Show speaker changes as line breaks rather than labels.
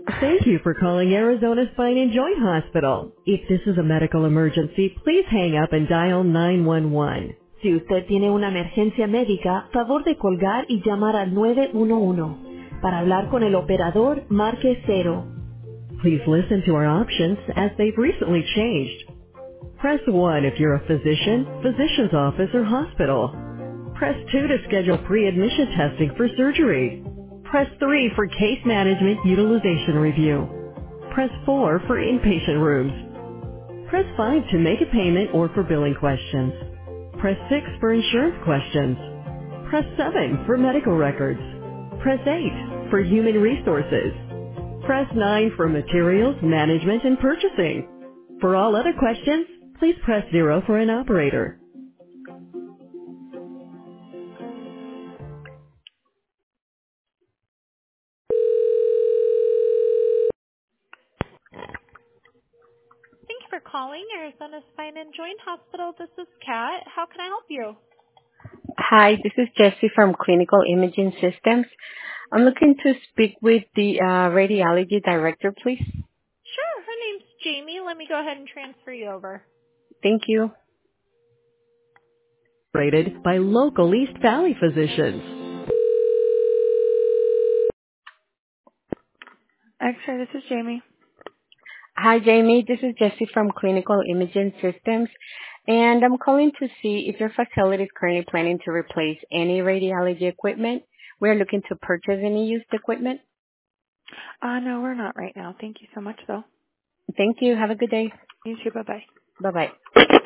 Thank you for calling Arizona Spine and Joint Hospital. If this is a medical emergency, please hang up and dial 911. Si usted tiene una emergencia médica, favor de colgar y llamar al 911. Para hablar con el operador, marque 0. Please listen to our options as they've recently changed. Press 1 if you're a physician, physician's office, or hospital. Press 2 to schedule pre-admission testing for surgery. Press 3 for case management utilization review. Press 4 for inpatient rooms. Press 5 to make a payment or for billing questions. Press 6 for insurance questions. Press 7 for medical records. Press 8 for human resources. Press 9 for materials, management, and purchasing. For all other questions, please press 0 for an operator. Thank you for calling Arizona Spine and Joint Hospital. This is Kat. How can I help you?
Hi, this is Jessie from Clinical Imaging Systems. I'm looking to speak with the radiology director, please.
Sure. Her name's Jamie. Let me go ahead and transfer you over.
Thank you.
Rated by local East Valley physicians. X-ray, this is Jamie.
Hi, Jamie. This is Jessie from Clinical Imaging Systems, and I'm calling to see if your facility is currently planning to replace any radiology equipment. We're looking to purchase any used equipment.
No, we're not right now. Thank you so much, though.
Thank you. Have a good day.
You too. Bye-bye.
Bye-bye.